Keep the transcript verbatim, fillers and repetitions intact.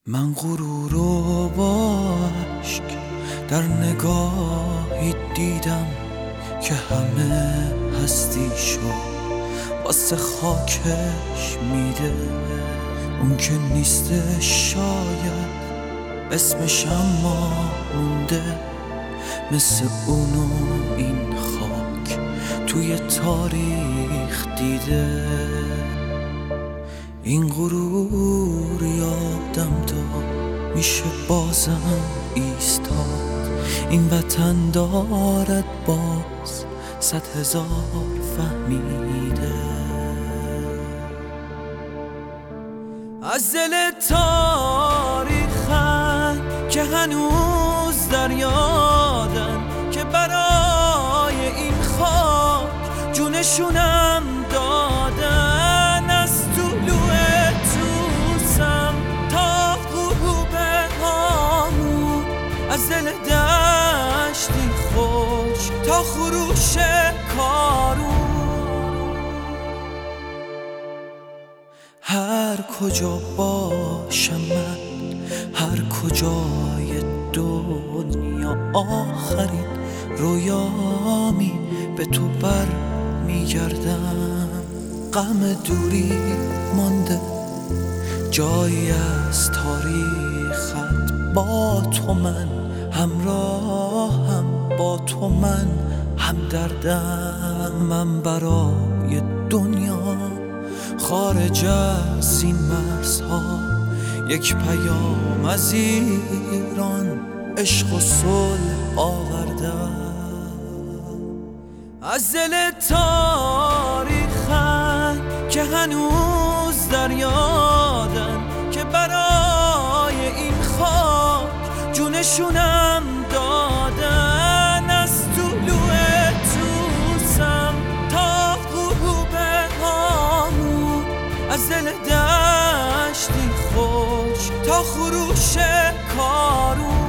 من غرور و با عشق در نگاهی دیدم که همه هستیشو واسه خاکش میده. اون که نیسته شاید اسمش اما مونده، مثل اونو این خاک توی تاریخ دیده. این غرور یادم داد میشه بازم ایستاد، این وطن دارد باز صد هزار فهمیده. از دل تاریخن که هنوز در یادن، که برای این خاک جونشونم دادن. از طلوع توسم تا غروب هامون، از دل دشتی خوش تا خروش کارون. هر کجا باشم من، هر کجای دنیا، آخرین رویامی به تو بر میگردم. غم دوری مانده جایی از تاریخت، با تو من همراهم، با تو من همدردم. من برای دنیا خارج از این مرزها یک پیام از ایران، عشق و صلح آوردم. از دل تاریخن که هنوز در یادن، که برای این خاک جونشونم دادن. از طلوع توسم تا غروب هامون، از دل دشتی خوش تا خروش کارون.